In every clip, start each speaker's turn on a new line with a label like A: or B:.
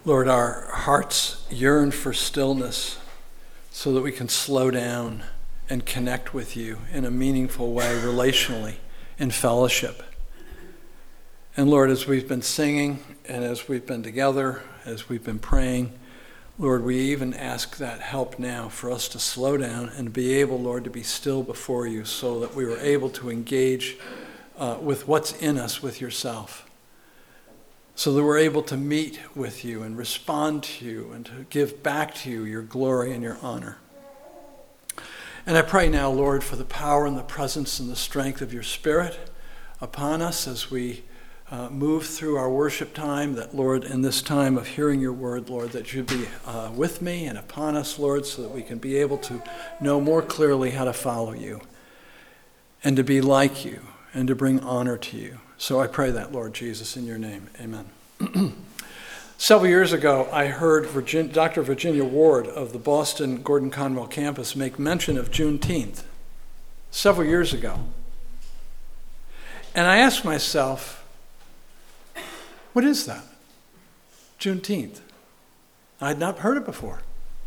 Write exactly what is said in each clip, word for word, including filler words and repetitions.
A: Lord, our hearts yearn for stillness so that we can slow down and connect with you in a meaningful way, relationally, in fellowship. And Lord, as we've been singing and as we've been together, as we've been praying, Lord, we even ask that help now for us to slow down and be able, Lord, to be still before you so that we are able to engage uh, with what's in us with yourself. So that we're able to meet with you and respond to you and to give back to you your glory and your honor. And I pray now, Lord, for the power and the presence and the strength of your Spirit upon us as we uh, move through our worship time, that, Lord, in this time of hearing your word, Lord, that you be uh, with me and upon us, Lord, so that we can be able to know more clearly how to follow you and to be like you and to bring honor to you. So I pray that, Lord Jesus, in your name. Amen. Several years ago, I heard Virgin, Doctor Virginia Ward of the Boston Gordon Conwell campus make mention of Juneteenth. Several years ago. And I asked myself, what is that? Juneteenth. I had not heard it before.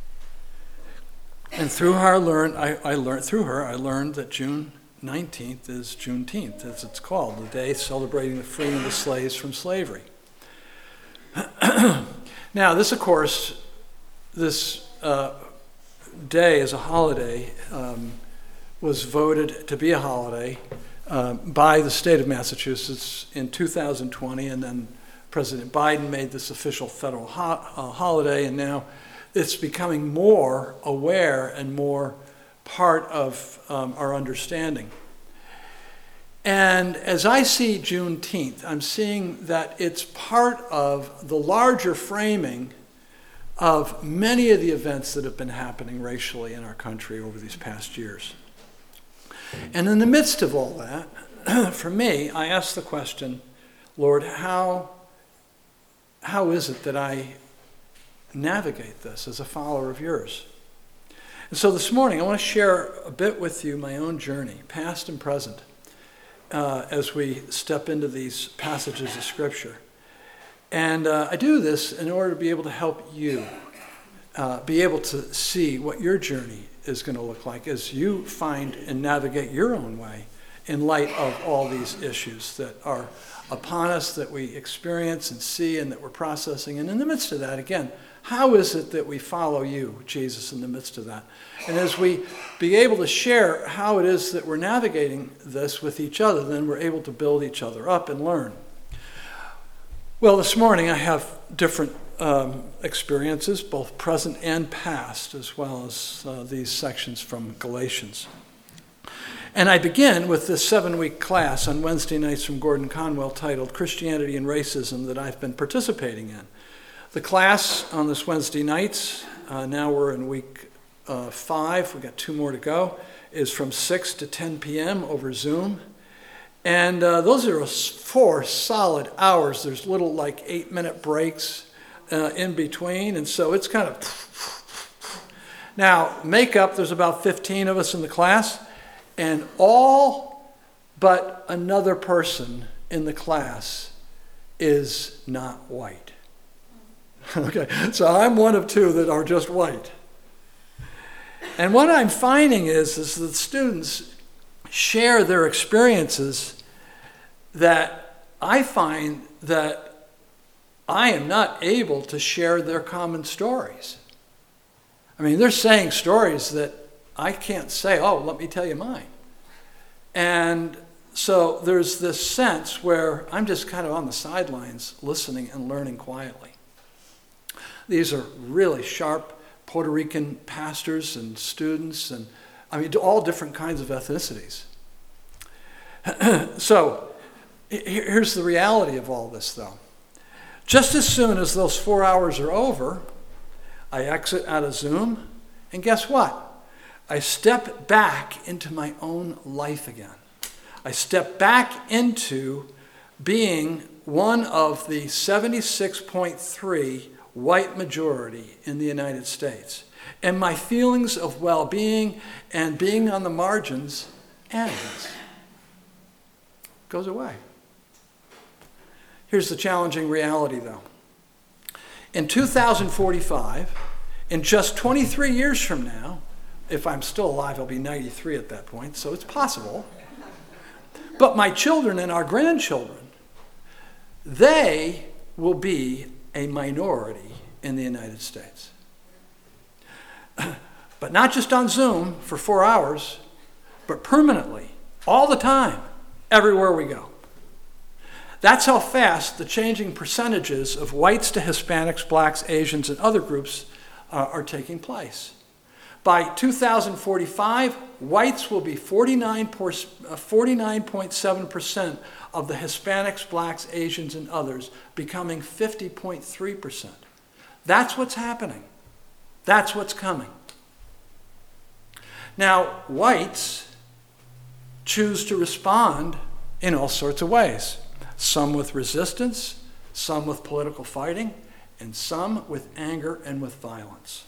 A: And through her, I learned, I, I learned, through her, I learned that June nineteenth is Juneteenth, as it's called, the day celebrating the freeing of the slaves from slavery. Now, this, of course, this uh, day as a holiday um, was voted to be a holiday uh, by the state of Massachusetts in two thousand twenty, and then President Biden made this official federal ho- uh, holiday, and now it's becoming more aware and more part of um, our understanding. And as I see Juneteenth, I'm seeing that it's part of the larger framing of many of the events that have been happening racially in our country over these past years. And in the midst of all that, for me, I ask the question, Lord, how, how is it that I navigate this as a follower of yours? And so this morning, I want to share a bit with you my own journey, past and present, uh, as we step into these passages of Scripture. And uh, I do this in order to be able to help you uh, be able to see what your journey is going to look like as you find and navigate your own way in light of all these issues that are upon us, that we experience and see and that we're processing. And in the midst of that, again, how is it that we follow you, Jesus, in the midst of that? And as we be able to share how it is that we're navigating this with each other, then we're able to build each other up and learn. Well, this morning I have different um, experiences, both present and past, as well as uh, these sections from Galatians. And I begin with this seven-week class on Wednesday nights from Gordon Conwell titled Christianity and Racism that I've been participating in. The class on this Wednesday nights, uh, now we're in week uh, five, we've got two more to go, is from six to ten p.m. over Zoom. And uh, those are four solid hours. There's little like eight-minute breaks uh, in between, and so it's kind of... Now, makeup, there's about fifteen of us in the class, and all but another person in the class is not white. Okay, so I'm one of two that are just white. And what I'm finding is, is that students share their experiences that I find that I am not able to share their common stories. I mean, they're saying stories that I can't say, oh, let me tell you mine. And so there's this sense where I'm just kind of on the sidelines listening and learning quietly. These are really sharp Puerto Rican pastors and students, and I mean, all different kinds of ethnicities. So here's the reality of all this, though. Just as soon as those four hours are over, I exit out of Zoom, and guess what? I step back into my own life again. I step back into being one of the seventy-six point three white majority in the United States. And my feelings of well-being and being on the margins ends. Goes away. Here's the challenging reality, though. in two thousand forty-five, in just twenty-three years from now, if I'm still alive, I'll be ninety-three at that point, so it's possible. But my children and our grandchildren, they will be a minority in the United States. But not just on Zoom for four hours, but permanently, all the time, everywhere we go. That's how fast the changing percentages of whites to Hispanics, blacks, Asians, and other groups uh, are taking place. By two thousand forty-five, whites will be forty-nine point seven percent of the Hispanics, blacks, Asians, and others, becoming fifty point three percent. That's what's happening. That's what's coming. Now, whites choose to respond in all sorts of ways. Some with resistance, some with political fighting, and some with anger and with violence.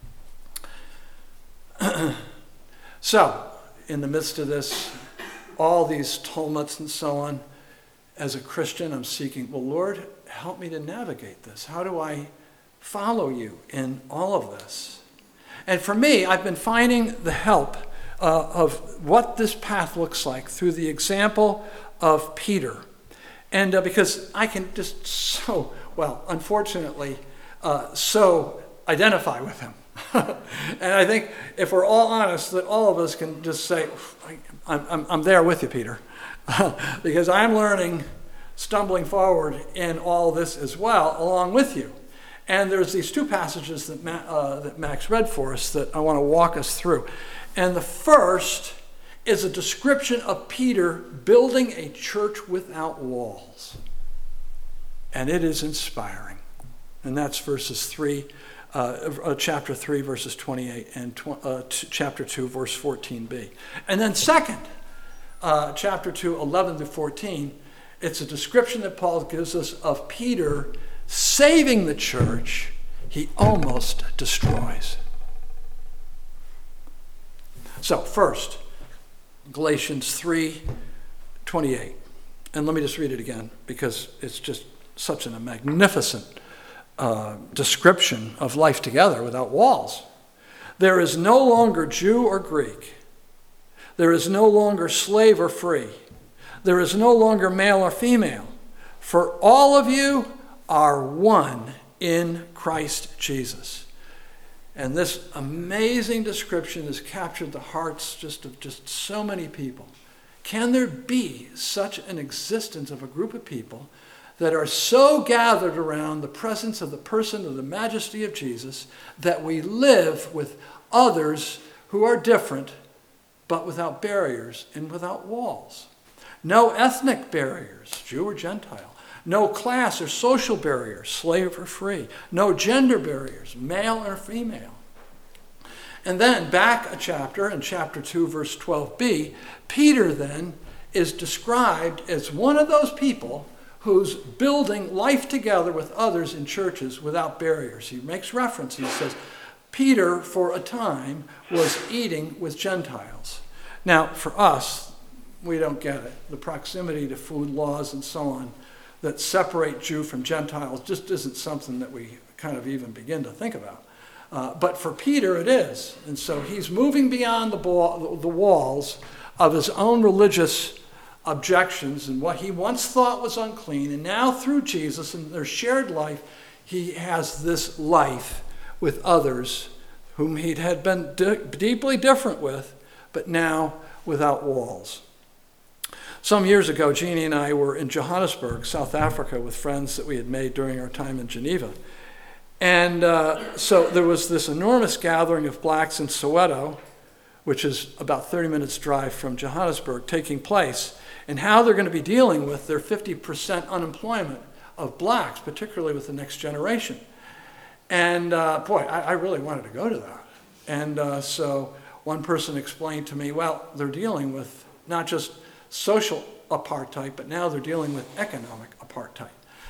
A: So, in the midst of this, all these tumults and so on, as a Christian, I'm seeking, well, Lord, help me to navigate this. How do I follow you in all of this? And for me, I've been finding the help uh, of what this path looks like through the example of Peter. And uh, because I can just so, well, unfortunately, uh, so identify with him. And I think if we're all honest, that all of us can just say, I'm, I'm, I'm there with you, Peter. Because I'm learning, stumbling forward in all this as well, along with you. And there's these two passages that, Ma- uh, that Max read for us that I want to walk us through. And the first is a description of Peter building a church without walls. And it is inspiring. And that's verses three, uh, uh, chapter three, verses twenty-eight, and tw- uh, t- chapter two, verse fourteen b. And then second, uh, chapter two, eleven to fourteen, it's a description that Paul gives us of Peter saving the church he almost destroys. So first, Galatians three twenty-eight. And let me just read it again because it's just such a magnificent uh, description of life together without walls. There is no longer Jew or Greek. There is no longer slave or free. There is no longer male or female. For all of you are one in Christ Jesus. And this amazing description has captured the hearts just of just so many people. Can there be such an existence of a group of people that are so gathered around the presence of the person of the majesty of Jesus that we live with others who are different, but without barriers and without walls? No ethnic barriers, Jew or Gentile. No class or social barriers, slave or free. No gender barriers, male or female. And then back a chapter, in chapter two, verse twelve b, Peter then is described as one of those people who's building life together with others in churches without barriers. He makes reference, he says, Peter, for a time, was eating with Gentiles. Now, for us, we don't get it. The proximity to food laws and so on that separate Jew from Gentiles just isn't something that we kind of even begin to think about. Uh, but for Peter, it is. And so he's moving beyond the, ball, the walls of his own religious objections and what he once thought was unclean. And now through Jesus and their shared life, he has this life with others whom he had been di- deeply different with, but now without walls. Some years ago, Jeannie and I were in Johannesburg, South Africa, with friends that we had made during our time in Geneva. And uh, so there was this enormous gathering of blacks in Soweto, which is about thirty minutes drive from Johannesburg, taking place, and how they're going to be dealing with their fifty percent unemployment of blacks, particularly with the next generation. And uh, boy, I, I really wanted to go to that. And uh, so one person explained to me, well, they're dealing with not just social apartheid, but now they're dealing with economic apartheid.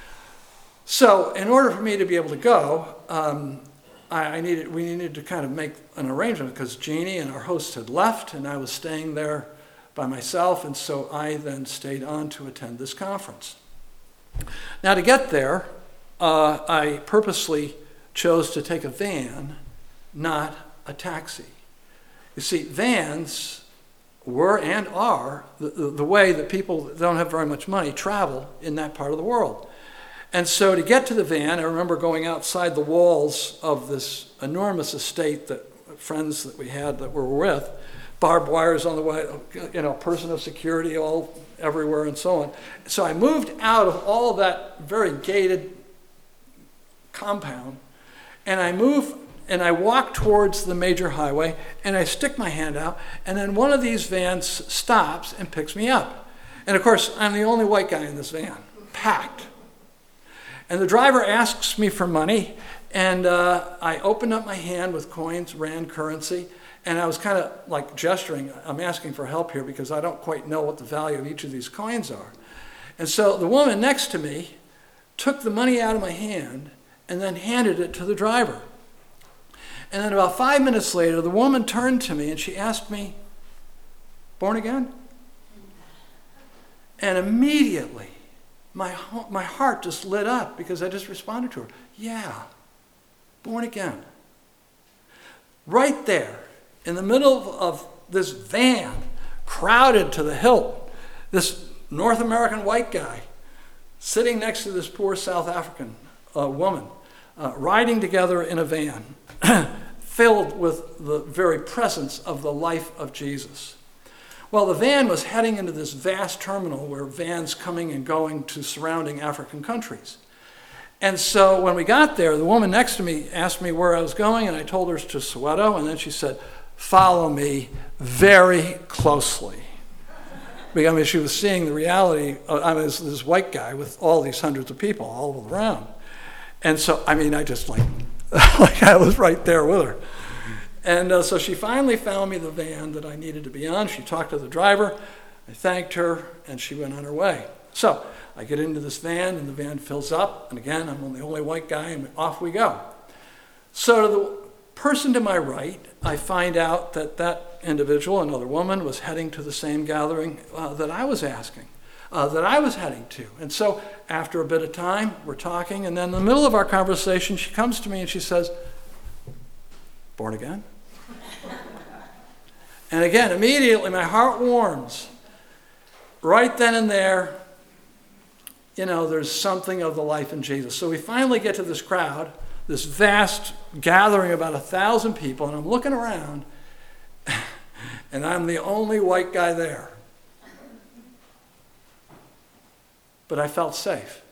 A: So in order for me to be able to go, um, I, I needed, we needed to kind of make an arrangement because Jeannie and our host had left and I was staying there by myself, and so I then stayed on to attend this conference. Now to get there, uh, I purposely chose to take a van, not a taxi. You see, vans were and are the, the, the way that people that don't have very much money travel in that part of the world. And so to get to the van, I remember going outside the walls of this enormous estate that friends that we had that were with, barbed wires on the way, you know, person of security all everywhere and so on. So I moved out of all that very gated compound, and I move and I walk towards the major highway, and I stick my hand out, and then one of these vans stops and picks me up. And of course, I'm the only white guy in this van, packed. And the driver asks me for money, and uh, I opened up my hand with coins, rand currency, and I was kind of like gesturing, I'm asking for help here because I don't quite know what the value of each of these coins are. And so the woman next to me took the money out of my hand and then handed it to the driver. And then about five minutes later, the woman turned to me and she asked me, "Born again?" And immediately, my, my heart just lit up because I just responded to her, "Yeah, born again." Right there, in the middle of this van, crowded to the hilt, this North American white guy sitting next to this poor South African uh, woman, uh, riding together in a van, filled with the very presence of the life of Jesus. Well, the van was heading into this vast terminal where vans coming and going to surrounding African countries. And so when we got there, the woman next to me asked me where I was going, and I told her to Soweto, and then she said, "Follow me very closely." I mean, she was seeing the reality of, I mean, this, this white guy with all these hundreds of people all around. And so, I mean, I just like, like I was right there with her. And uh, so she finally found me the van that I needed to be on. She talked to the driver. I thanked her, and she went on her way. So I get into this van, and the van fills up. And again, I'm the only white guy, and off we go. So to the person to my right, I find out that that individual, another woman, was heading to the same gathering uh, that I was asking, uh, that I was heading to. And so after a bit of time, we're talking, and then in the middle of our conversation, she comes to me and she says, "Born again?" And again, immediately my heart warms. Right then and there, you know, there's something of the life in Jesus. So we finally get to this crowd, this vast gathering, about a thousand people, and I'm looking around, and I'm the only white guy there. But I felt safe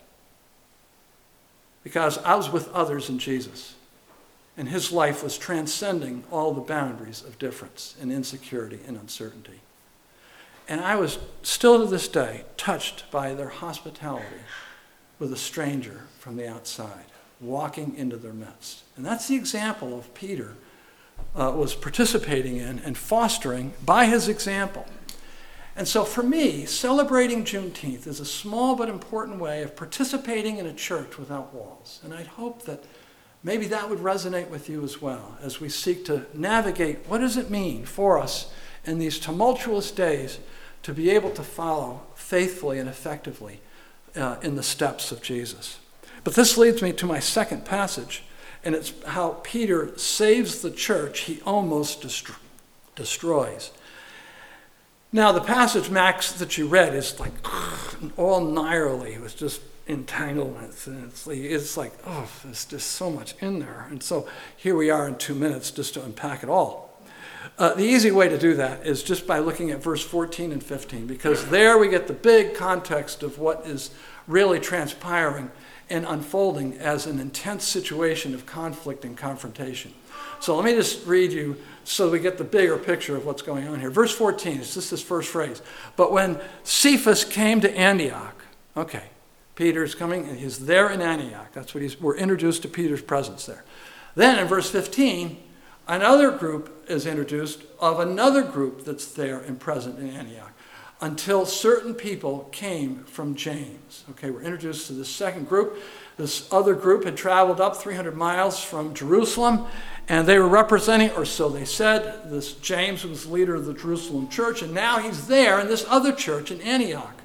A: because I was with others in Jesus, and his life was transcending all the boundaries of difference and insecurity and uncertainty. And I was still to this day touched by their hospitality with a stranger from the outside, walking into their midst. And that's the example of Peter uh, was participating in and fostering by his example. And so for me, celebrating Juneteenth is a small but important way of participating in a church without walls. And I'd hope that maybe that would resonate with you as well as we seek to navigate what does it mean for us in these tumultuous days to be able to follow faithfully and effectively uh, in the steps of Jesus. But this leads me to my second passage, and it's how Peter saves the church he almost destro- destroys. Now, the passage, Max, that you read is like all gnarly. It was just entanglements, and it's like, it's like, oh, there's just so much in there. And so here we are in two minutes just to unpack it all. Uh, the easy way to do that is just by looking at verse fourteen and fifteen, because there we get the big context of what is really transpiring and unfolding as an intense situation of conflict and confrontation. So let me just read you so we get the bigger picture of what's going on here. Verse fourteen, it's just this first phrase. But when Cephas came to Antioch, okay, Peter's coming, and he's there in Antioch. That's what he's, we're introduced to Peter's presence there. Then in verse fifteen, another group is introduced of another group that's there and present in Antioch until certain people came from James. Okay, we're introduced to this second group. This other group had traveled up three hundred miles from Jerusalem, and they were representing, or so they said, this James was the leader of the Jerusalem church, and now he's there in this other church in Antioch.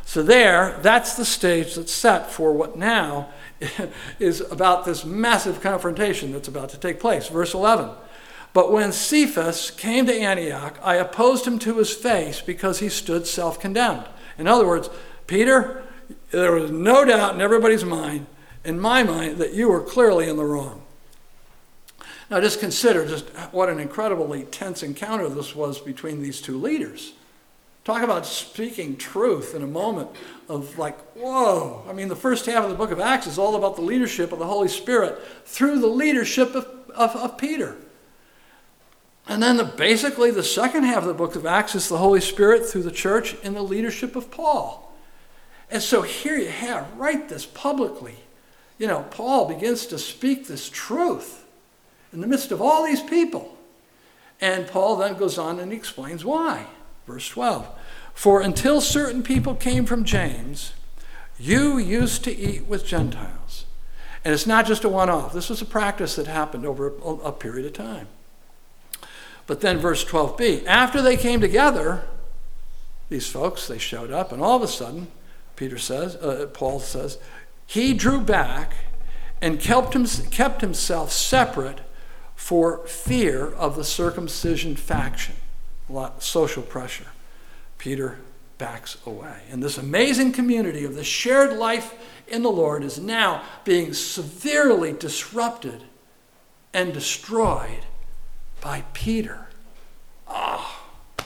A: So there, that's the stage that's set for what now is about this massive confrontation that's about to take place. Verse eleven. But when Cephas came to Antioch, I opposed him to his face because he stood self-condemned. In other words, Peter, there was no doubt in everybody's mind, in my mind, that you were clearly in the wrong. Now just consider just what an incredibly tense encounter this was between these two leaders. Talk about speaking truth in a moment of like, whoa. I mean, the first half of the book of Acts is all about the leadership of the Holy Spirit through the leadership of, of, of Peter. And then the, basically the second half of the book of Acts is the Holy Spirit through the church in the leadership of Paul. And so here you have, right this publicly, you know, Paul begins to speak this truth in the midst of all these people. And Paul then goes on and he explains why. Verse twelve, for until certain people came from James, you used to eat with Gentiles. And it's not just a one-off. This was a practice that happened over a, a period of time. But then verse twelve b, after they came together, these folks, they showed up, and all of a sudden, Peter says, uh, Paul says, he drew back and kept, him, kept himself separate for fear of the circumcision faction. A lot of social pressure. Peter backs away. And this amazing community of the shared life in the Lord is now being severely disrupted and destroyed by Peter. Ah. Oh.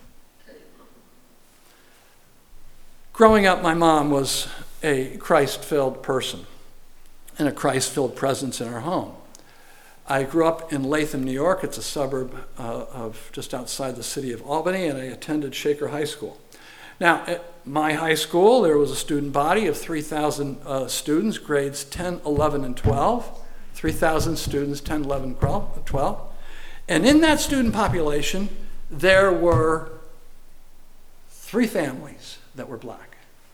A: Growing up, my mom was a Christ-filled person and a Christ-filled presence in our home. I grew up in Latham, New York. It's a suburb uh, of just outside the city of Albany, and I attended Shaker High School. Now, at my high school, there was a student body of three thousand uh, students, grades ten, eleven, and twelve. three thousand students, ten, eleven, twelve. And in that student population, there were three families that were black.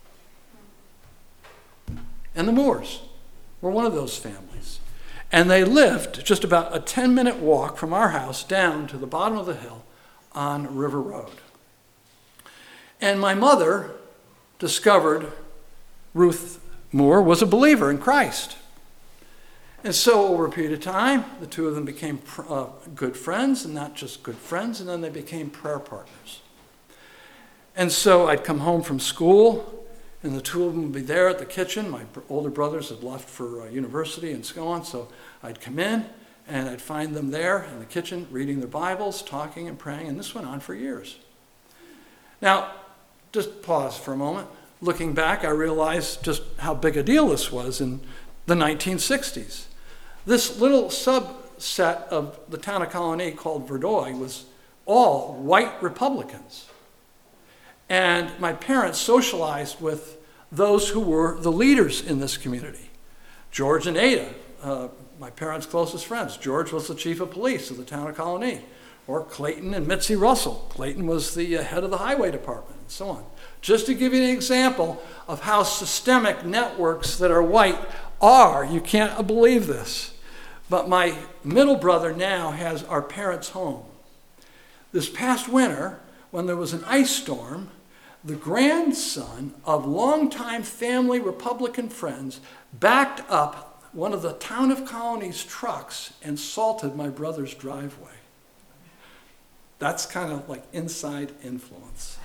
A: And the Moores were one of those families. And they lived just about a ten-minute walk from our house down to the bottom of the hill on River Road. And my mother discovered Ruth Moore was a believer in Christ. And so over a period of time, the two of them became uh, good friends, and not just good friends, and then they became prayer partners. And so I'd come home from school, and the two of them would be there at the kitchen. My older brothers had left for uh, university and so on, so I'd come in, and I'd find them there in the kitchen reading their Bibles, talking and praying, and this went on for years. Now, just pause for a moment. Looking back, I realized just how big a deal this was in the nineteen sixties. This little subset of the town of Colony called Verdoy was all white Republicans. And my parents socialized with those who were the leaders in this community. George and Ada, uh, my parents' closest friends. George was the chief of police of the town of Colony. Or Clayton and Mitzi Russell. Clayton was the uh, head of the highway department, and so on. Just to give you an example of how systemic networks that are white are. You can't believe this. But my middle brother now has our parents' home. This past winter, when there was an ice storm, the grandson of longtime family Republican friends backed up one of the town of Colony's trucks and salted my brother's driveway. That's kind of like inside influence.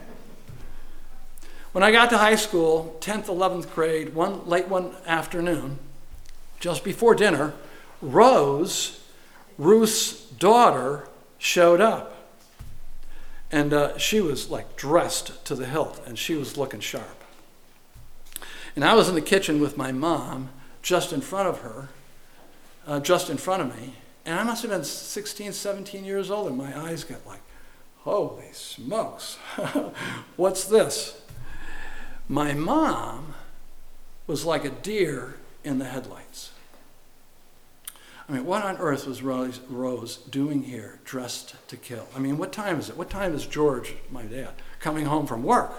A: When I got to high school, tenth, eleventh grade, one late one afternoon, just before dinner, Rose, Ruth's daughter, showed up. And uh, she was like dressed to the hilt, and she was looking sharp. And I was in the kitchen with my mom, just in front of her, uh, just in front of me, and I must have been sixteen, seventeen years old, and my eyes got like, holy smokes, what's this? My mom was like a deer in the headlights. I mean, what on earth was Rose, Rose doing here, dressed to kill? I mean, what time is it? What time is George, my dad, coming home from work?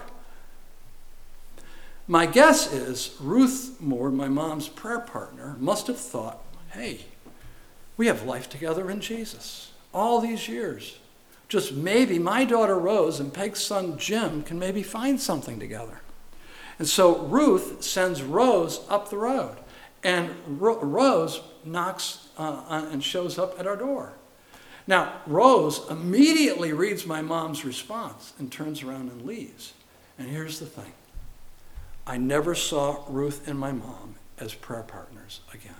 A: My guess is Ruth Moore, my mom's prayer partner, must have thought, hey, we have life together in Jesus all these years. Just maybe my daughter Rose and Peg's son Jim can maybe find something together. And so Ruth sends Rose up the road. And Ro- Rose knocks uh, on, and shows up at our door. Now, Rose immediately reads my mom's response and turns around and leaves. And here's the thing. I never saw Ruth and my mom as prayer partners again.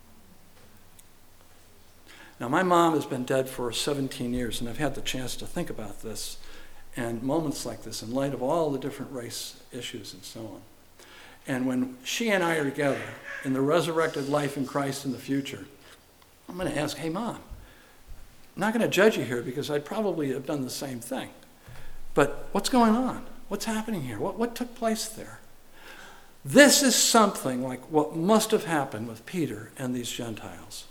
A: Now, my mom has been dead for seventeen years, and I've had the chance to think about this and moments like this in light of all the different race issues and so on. And when she and I are together in the resurrected life in Christ in the future, I'm going to ask, hey, Mom, I'm not going to judge you here because I'd probably have done the same thing. But what's going on? What's happening here? What, what took place there? This is something like what must have happened with Peter and these Gentiles.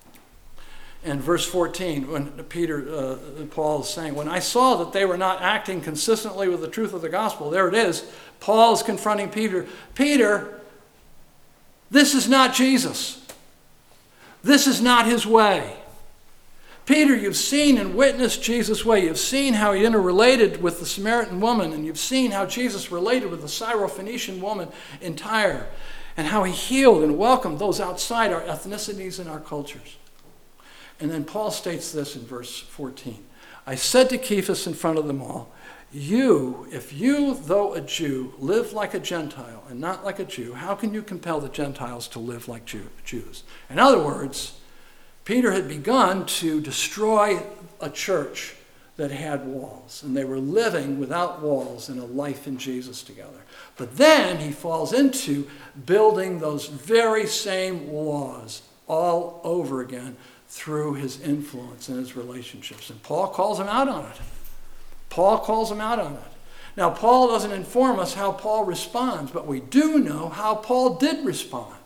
A: In verse fourteen, when Peter, uh, Paul is saying, when I saw that they were not acting consistently with the truth of the gospel, there it is, Paul is confronting Peter. Peter, this is not Jesus. This is not his way. Peter, you've seen and witnessed Jesus' way. You've seen how he interrelated with the Samaritan woman, and you've seen how Jesus related with the Syrophoenician woman in Tyre, and how he healed and welcomed those outside our ethnicities and our cultures. And then Paul states this in verse fourteen. I said to Cephas in front of them all, you, if you, though a Jew, live like a Gentile and not like a Jew, how can you compel the Gentiles to live like Jew, Jews? In other words, Peter had begun to destroy a church that had walls, and they were living without walls in a life in Jesus together. But then he falls into building those very same laws all over again through his influence and his relationships. And Paul calls him out on it. Paul calls him out on it. Now, Paul doesn't inform us how Paul responds, but we do know how Paul did respond.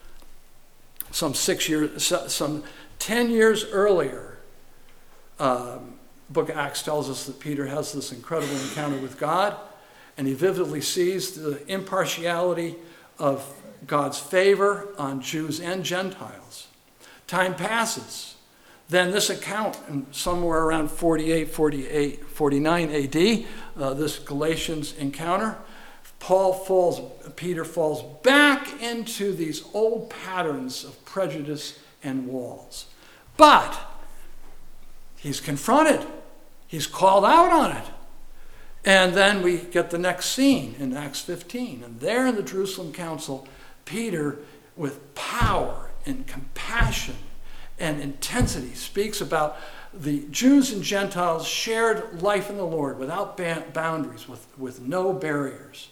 A: Some six years, some ten years earlier, um, book of Acts tells us that Peter has this incredible encounter with God, and he vividly sees the impartiality of God's favor on Jews and Gentiles. Time passes. Then this account, somewhere around forty-eight, forty-eight, forty-nine A D, uh, this Galatians encounter, Paul falls, Peter falls back into these old patterns of prejudice and walls. But he's confronted. He's called out on it. And then we get the next scene in Acts fifteen. And there in the Jerusalem Council, Peter, with power and compassion and intensity, speaks about the Jews and Gentiles' shared life in the Lord without boundaries, with, with no barriers.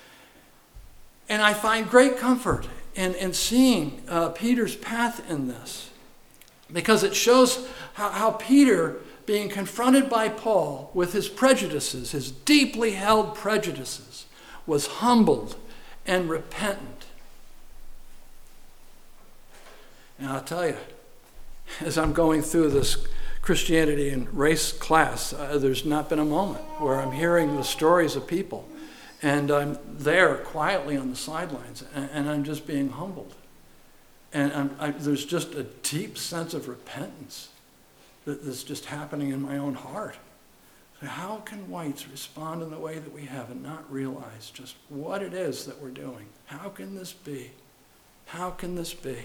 A: And I find great comfort in, in seeing uh, Peter's path in this, because it shows how, how Peter, being confronted by Paul with his prejudices, his deeply held prejudices, was humbled and repentant. And I'll tell you, as I'm going through this Christianity and race class, uh, there's not been a moment where I'm hearing the stories of people and I'm there quietly on the sidelines and, and I'm just being humbled. And I'm, I, there's just a deep sense of repentance that, that's just happening in my own heart. So how can whites respond in the way that we have and not realize just what it is that we're doing? How can this be? How can this be?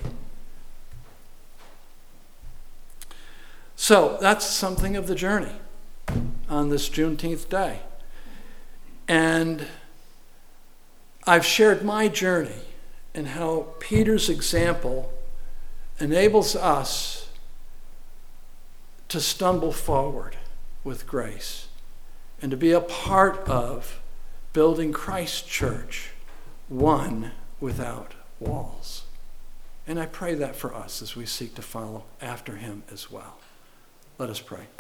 A: So that's something of the journey on this Juneteenth day. And I've shared my journey and how Peter's example enables us to stumble forward with grace and to be a part of building Christ's church, one without walls. And I pray that for us as we seek to follow after him as well. Let us pray.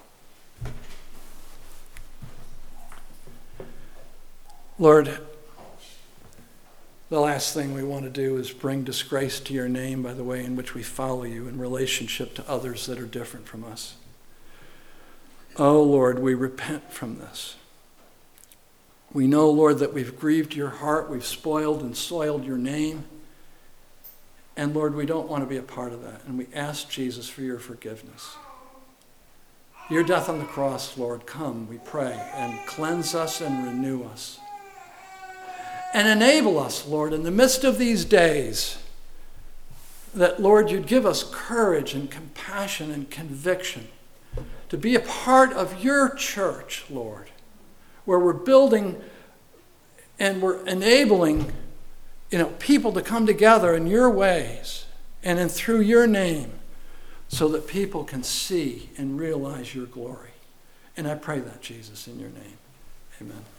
A: Lord, the last thing we want to do is bring disgrace to your name by the way in which we follow you in relationship to others that are different from us. Oh, Lord, we repent from this. We know, Lord, that we've grieved your heart, we've spoiled and soiled your name. And Lord, we don't want to be a part of that. And we ask Jesus for your forgiveness. Your death on the cross, Lord, come, we pray, and cleanse us and renew us. And enable us, Lord, in the midst of these days, that, Lord, you'd give us courage and compassion and conviction to be a part of your church, Lord, where we're building and we're enabling, you know, people to come together in your ways and in through your name so that people can see and realize your glory. And I pray that, Jesus, in your name. Amen.